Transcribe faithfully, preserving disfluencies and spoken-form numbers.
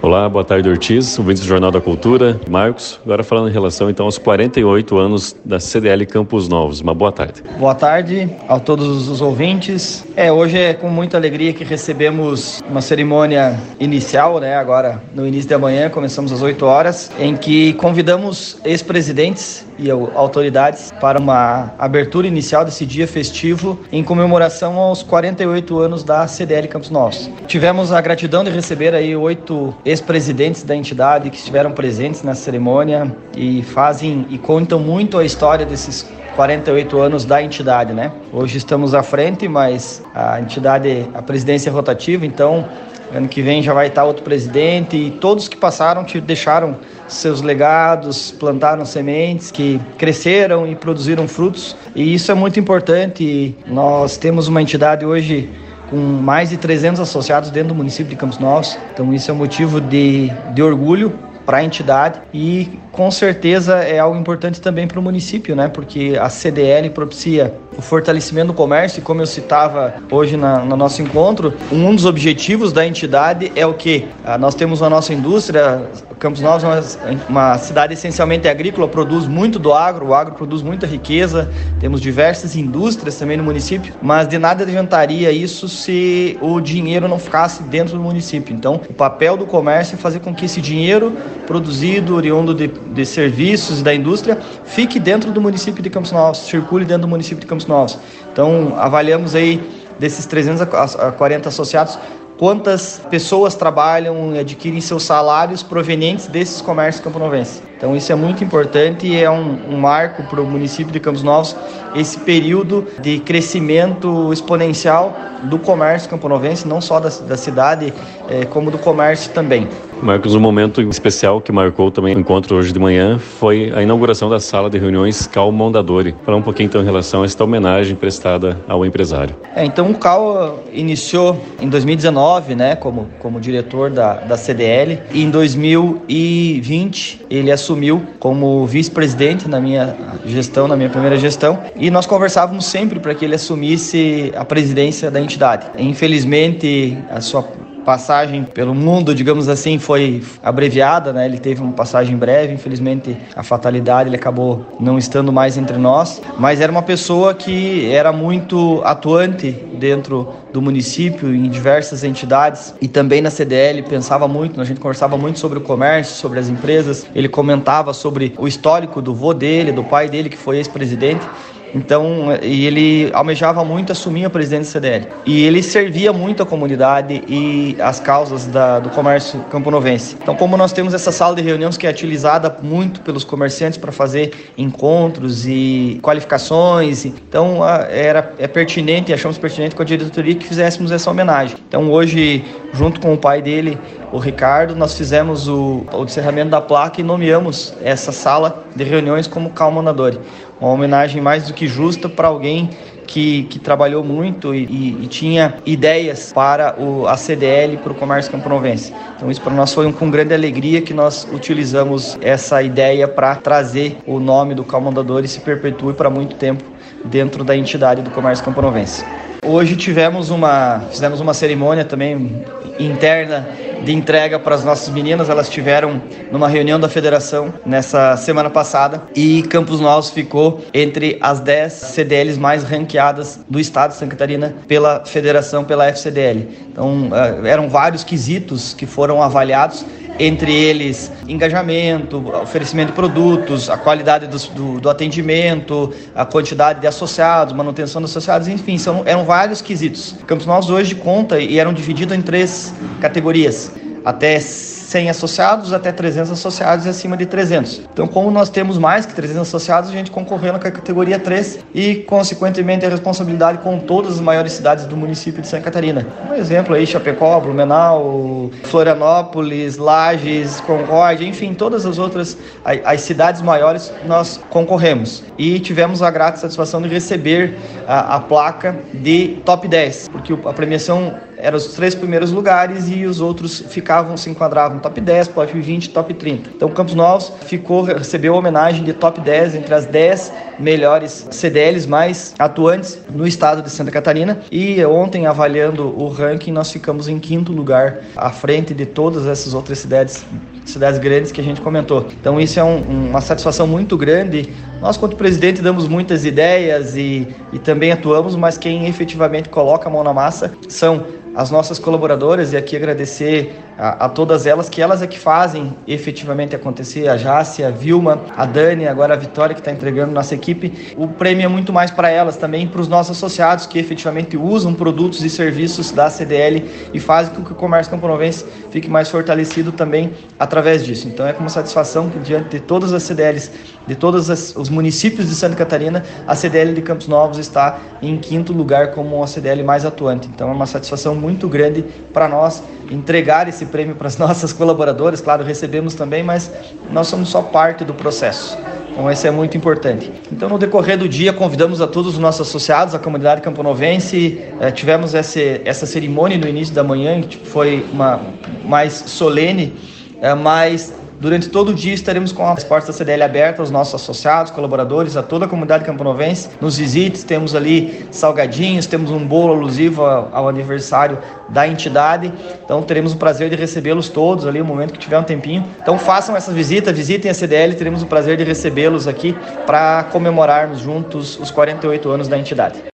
Olá, boa tarde, Ortiz, ouvintes do Jornal da Cultura. Marcos, agora falando em relação então aos quarenta e oito anos da C D L Campos Novos. Uma boa tarde. Boa tarde a todos os ouvintes. É, hoje é com muita alegria que recebemos uma cerimônia inicial, né? Agora no início da manhã, começamos às oito horas, em que convidamos ex-presidentes e autoridades para uma abertura inicial desse dia festivo em comemoração aos quarenta e oito anos da C D L Campos Novos. Tivemos a gratidão de receber aí oito ex-presidentes da entidade que estiveram presentes na cerimônia e fazem e contam muito a história desses quarenta e oito anos da entidade, né? Hoje estamos à frente, mas a entidade, a presidência é rotativa, então ano que vem já vai estar outro presidente e todos que passaram te deixaram seus legados, plantaram sementes que cresceram e produziram frutos, e isso é muito importante. Nós temos uma entidade hoje com mais de trezentos associados dentro do município de Campos Novos, então isso é um motivo de, de orgulho para a entidade e com certeza é algo importante também para o município, né? Porque a C D L propicia o fortalecimento do comércio e, como eu citava hoje na, no nosso encontro, um dos objetivos da entidade é o quê? Ah, nós temos a nossa indústria. Campos Novos é uma, uma cidade essencialmente agrícola, produz muito do agro, o agro produz muita riqueza, temos diversas indústrias também no município, mas de nada adiantaria isso se o dinheiro não ficasse dentro do município. Então, o papel do comércio é fazer com que esse dinheiro produzido, oriundo de, de serviços e da indústria, fique dentro do município de Campos Novos, circule dentro do município de Campos Novos. Então, avaliamos aí desses trezentos a quarenta associados, quantas pessoas trabalham e adquirem seus salários provenientes desses comércios camponovenses. Então isso é muito importante e é um, um marco para o município de Campos Novos, esse período de crescimento exponencial do comércio camponovense, não só da, da cidade, eh, como do comércio também. Marcos, um momento especial que marcou também o encontro hoje de manhã foi a inauguração da sala de reuniões Cal Mondadori. Falar um pouquinho então em relação a esta homenagem prestada ao empresário. É, então o Cal iniciou em dois mil e dezenove, né, como, como diretor da, da C D L, e em dois mil e vinte ele assumiu como vice-presidente na minha gestão, na minha primeira gestão, e nós conversávamos sempre para que ele assumisse a presidência da entidade. Infelizmente, a sua passagem pelo mundo, digamos assim, foi abreviada, né? Ele teve uma passagem breve, infelizmente a fatalidade, ele acabou não estando mais entre nós, mas era uma pessoa que era muito atuante dentro do município, em diversas entidades e também na C D L, pensava muito, a gente conversava muito sobre o comércio, sobre as empresas, ele comentava sobre o histórico do vô dele, do pai dele, que foi ex-presidente. Então, e ele almejava muito assumir a presidência da C D L. E ele servia muito a comunidade e as causas da, do comércio camponovense. Então, como nós temos essa sala de reuniões que é utilizada muito pelos comerciantes para fazer encontros e qualificações, então era, é pertinente, achamos pertinente com a diretoria que fizéssemos essa homenagem. Então, hoje, junto com o pai dele, o Ricardo, nós fizemos o, o encerramento da placa e nomeamos essa sala de reuniões como Cal Mondadori. Uma homenagem mais do que justa para alguém que, que trabalhou muito e, e, e tinha ideias para o, a C D L e para o comércio camponovense. Então isso para nós foi um, com grande alegria que nós utilizamos essa ideia para trazer o nome do Cal Mondadori e se perpetue para muito tempo dentro da entidade do comércio camponovense. Hoje tivemos uma, fizemos uma cerimônia também interna de entrega para as nossas meninas. Elas estiveram numa reunião da federação nessa semana passada e Campos Novos ficou entre as dez C D Ls mais ranqueadas do estado de Santa Catarina pela federação, pela F C D L. Então eram vários quesitos que foram avaliados, entre eles engajamento, oferecimento de produtos, a qualidade do, do, do atendimento, a quantidade de associados, manutenção de associados, enfim, são, eram vários quesitos. Campos Novos hoje conta e eram divididos em três categorias, até cem associados, até trezentos associados e acima de trezentos. Então, como nós temos mais que trezentos associados, a gente concorreu na categoria três e, consequentemente, a responsabilidade com todas as maiores cidades do município de Santa Catarina. Um exemplo aí, Chapecó, Blumenau, Florianópolis, Lages, Concórdia, enfim, todas as outras, as cidades maiores, nós concorremos. E tivemos a grata satisfação de receber a, a placa de top dez, porque a premiação eram os três primeiros lugares e os outros ficavam, se enquadravam no top dez, top vinte, top trinta. Então Campos Novos ficou, recebeu a homenagem de top dez entre as dez melhores C D Ls mais atuantes no estado de Santa Catarina, e ontem, avaliando o ranking, nós ficamos em quinto lugar, à frente de todas essas outras cidades, cidades grandes que a gente comentou. Então isso é um, uma satisfação muito grande. Nós, quanto presidente, damos muitas ideias e, e também atuamos, mas quem efetivamente coloca a mão na massa são as nossas colaboradoras, e aqui agradecer a, a todas elas, que elas é que fazem efetivamente acontecer, a Jácia, a Vilma, a Dani, agora a Vitória, que está entregando nossa equipe. O prêmio é muito mais para elas também, para os nossos associados que efetivamente usam produtos e serviços da C D L e fazem com que o comércio camponovense fique mais fortalecido também através disso. Então é com uma satisfação que, diante de todas as C D Ls, de todos as, os municípios de Santa Catarina, a C D L de Campos Novos está em quinto lugar como a C D L mais atuante. Então é uma satisfação muito grande para nós entregar esse prêmio para as nossas colaboradoras. Claro, recebemos também, mas nós somos só parte do processo. Então isso é muito importante. Então, no decorrer do dia, convidamos a todos os nossos associados, a comunidade camponovense. Eh, tivemos essa, essa cerimônia no início da manhã, que foi uma mais solene, eh, mas durante todo o dia estaremos com as portas da C D L abertas aos nossos associados, colaboradores, a toda a comunidade camponovense. Nos visites, temos ali salgadinhos, temos um bolo alusivo ao, ao aniversário da entidade. Então teremos o prazer de recebê-los todos ali no momento que tiver um tempinho. Então façam essa visita, visitem a C D L, teremos o prazer de recebê-los aqui para comemorarmos juntos os quarenta e oito anos da entidade.